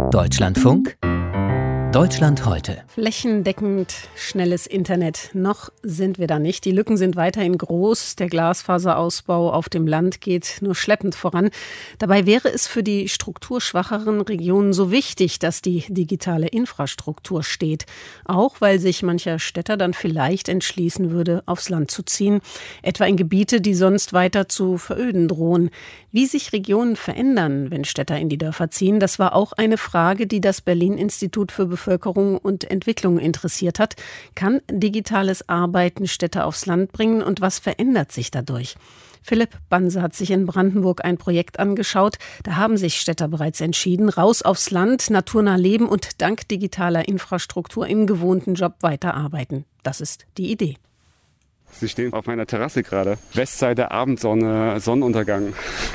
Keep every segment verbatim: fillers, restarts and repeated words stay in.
Deutschlandfunk Deutschland heute. Flächendeckend schnelles Internet. Noch sind wir da nicht. Die Lücken sind weiterhin groß. Der Glasfaserausbau auf dem Land geht nur schleppend voran. Dabei wäre es für die strukturschwacheren Regionen so wichtig, dass die digitale Infrastruktur steht. Auch weil sich mancher Städter dann vielleicht entschließen würde, aufs Land zu ziehen. Etwa in Gebiete, die sonst weiter zu veröden drohen. Wie sich Regionen verändern, wenn Städter in die Dörfer ziehen, das war auch eine Frage, die das Berlin-Institut für Bevölkerung und Entwicklung interessiert hat. Kann digitales Arbeiten Städte aufs Land bringen und was verändert sich dadurch? Philipp Banse hat sich in Brandenburg ein Projekt angeschaut. Da haben sich Städter bereits entschieden, raus aufs Land, naturnah leben und dank digitaler Infrastruktur im gewohnten Job weiterarbeiten. Das ist die Idee. Sie stehen auf meiner Terrasse gerade. Westseite, Abendsonne, Sonnenuntergang.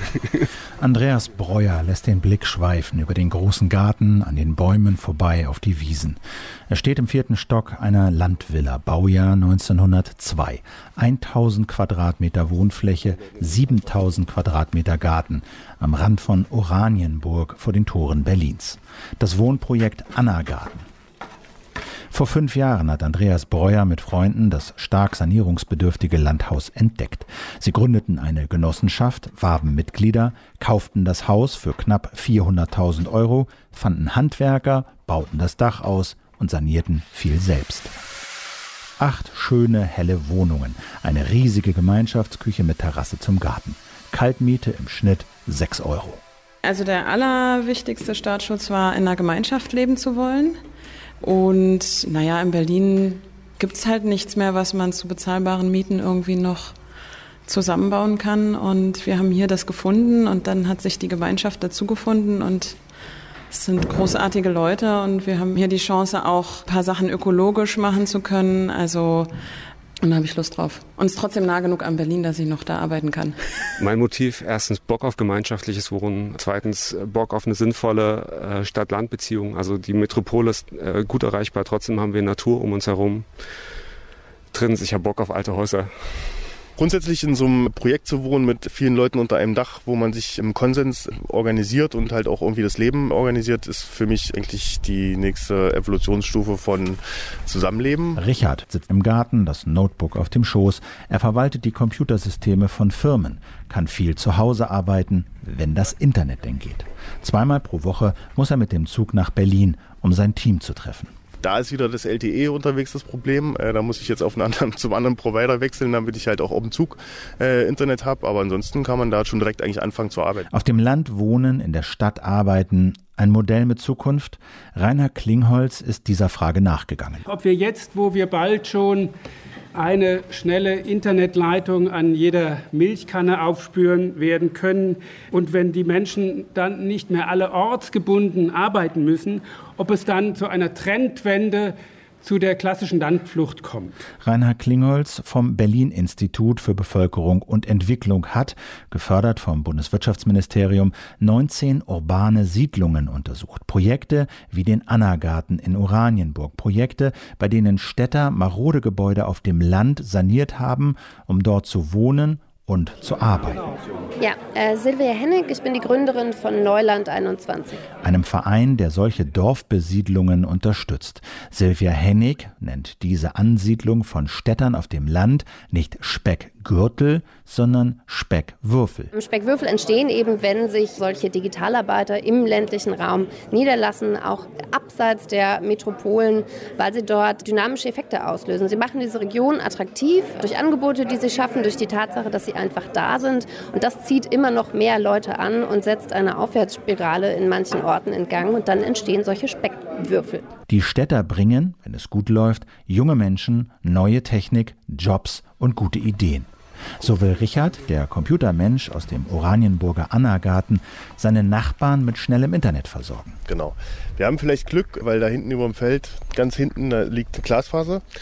Andreas Breuer lässt den Blick schweifen über den großen Garten, an den Bäumen vorbei auf die Wiesen. Er steht im vierten Stock einer Landvilla, Baujahr neunzehnhundertzwei. tausend Quadratmeter Wohnfläche, siebentausend Quadratmeter Garten am Rand von Oranienburg vor den Toren Berlins. Das Wohnprojekt Anna-Garten. Vor fünf Jahren hat Andreas Breuer mit Freunden das stark sanierungsbedürftige Landhaus entdeckt. Sie gründeten eine Genossenschaft, warben Mitglieder, kauften das Haus für knapp vierhunderttausend Euro, fanden Handwerker, bauten das Dach aus und sanierten viel selbst. Acht schöne, helle Wohnungen, eine riesige Gemeinschaftsküche mit Terrasse zum Garten. Kaltmiete im Schnitt sechs Euro. Also der allerwichtigste Startschuss war, in einer Gemeinschaft leben zu wollen. Und naja, in Berlin gibt es halt nichts mehr, was man zu bezahlbaren Mieten irgendwie noch zusammenbauen kann. Und wir haben hier das gefunden und dann hat sich die Gemeinschaft dazu gefunden und es sind großartige Leute und wir haben hier die Chance, auch ein paar Sachen ökologisch machen zu können. Also und da habe ich Lust drauf. Und es ist trotzdem nah genug an Berlin, dass ich noch da arbeiten kann. Mein Motiv, erstens Bock auf gemeinschaftliches Wohnen, zweitens Bock auf eine sinnvolle äh, Stadt-Land-Beziehung. Also die Metropole ist äh, gut erreichbar, trotzdem haben wir Natur um uns herum. Drittens, ich habe Bock auf alte Häuser. Grundsätzlich in so einem Projekt zu wohnen mit vielen Leuten unter einem Dach, wo man sich im Konsens organisiert und halt auch irgendwie das Leben organisiert, ist für mich eigentlich die nächste Evolutionsstufe von Zusammenleben. Richard sitzt im Garten, das Notebook auf dem Schoß. Er verwaltet die Computersysteme von Firmen, kann viel zu Hause arbeiten, wenn das Internet denn geht. Zweimal pro Woche muss er mit dem Zug nach Berlin, um sein Team zu treffen. Da ist wieder das L T E unterwegs das Problem. Äh, da muss ich jetzt auf einen anderen, zum anderen Provider wechseln, damit ich halt auch auf dem Zug äh, Internet habe. Aber ansonsten kann man da schon direkt eigentlich anfangen zu arbeiten. Auf dem Land wohnen, in der Stadt arbeiten. Ein Modell mit Zukunft? Rainer Klingholz ist dieser Frage nachgegangen. Ob wir jetzt, wo wir bald schon eine schnelle Internetleitung an jeder Milchkanne aufspüren werden können und wenn die Menschen dann nicht mehr alle ortsgebunden arbeiten müssen, ob es dann zu einer Trendwende zu der klassischen Landflucht kommt. Reinhard Klingholz vom Berlin-Institut für Bevölkerung und Entwicklung hat, gefördert vom Bundeswirtschaftsministerium, neunzehn urbane Siedlungen untersucht. Projekte wie den Anna-Garten in Oranienburg. Projekte, bei denen Städter marode Gebäude auf dem Land saniert haben, um dort zu wohnen und zu arbeiten. Ja, äh, Silvia Hennig, ich bin die Gründerin von Neuland einundzwanzig. Einem Verein, der solche Dorfbesiedlungen unterstützt. Silvia Hennig nennt diese Ansiedlung von Städtern auf dem Land nicht Speckgürtel, sondern Speckwürfel. Speckwürfel entstehen eben, wenn sich solche Digitalarbeiter im ländlichen Raum niederlassen, auch abseits der Metropolen, weil sie dort dynamische Effekte auslösen. Sie machen diese Region attraktiv durch Angebote, die sie schaffen, durch die Tatsache, dass sie einfach da sind. Und das zieht immer noch mehr Leute an und setzt eine Aufwärtsspirale in manchen Orten in Gang. Und dann entstehen solche Speckwürfel. Die Städter bringen, wenn es gut läuft, junge Menschen, neue Technik, Jobs und gute Ideen. So will Richard, der Computermensch aus dem Oranienburger Anna-Garten, seine Nachbarn mit schnellem Internet versorgen. Genau. Wir haben vielleicht Glück, weil da hinten über dem Feld, ganz hinten, da liegt Glasfaser.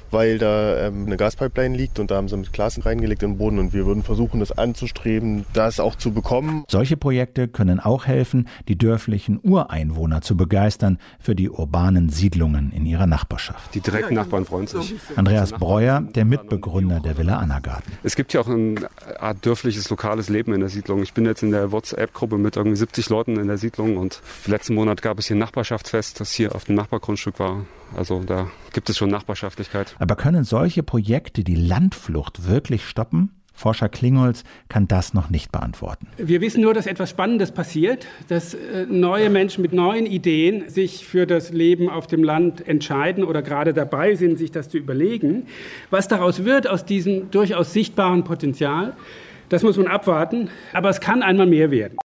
weil da ähm, eine Gaspipeline liegt und da haben sie mit Glas reingelegt in den Boden und wir würden versuchen, das anzustreben, das auch zu bekommen. Solche Projekte können auch helfen, die dörflichen Ureinwohner zu begeistern für die urbanen Siedlungen in ihrer Nachbarschaft. Die direkten Nachbarn freuen sich. Andreas Breuer, der Mitbegründer der Villa Annagarten. Es gibt ja auch eine Art dörfliches, lokales Leben in der Siedlung. Ich bin jetzt in der WhatsApp-Gruppe mit irgendwie siebzig Leuten in der Siedlung und letzten Monat gab es hier ein Nachbarschaftsfest, das hier auf dem Nachbargrundstück war. Also da gibt es schon Nachbarschaftlichkeit. Aber können solche Projekte die Landflucht wirklich stoppen? Forscher Klingholz kann das noch nicht beantworten. Wir wissen nur, dass etwas Spannendes passiert, dass äh, neue Menschen mit neuen Ideen sich für das Leben auf dem Land entscheiden oder gerade dabei sind, sich das zu überlegen. Was daraus wird, aus diesem durchaus sichtbaren Potenzial, das muss man abwarten. Aber es kann einmal mehr werden.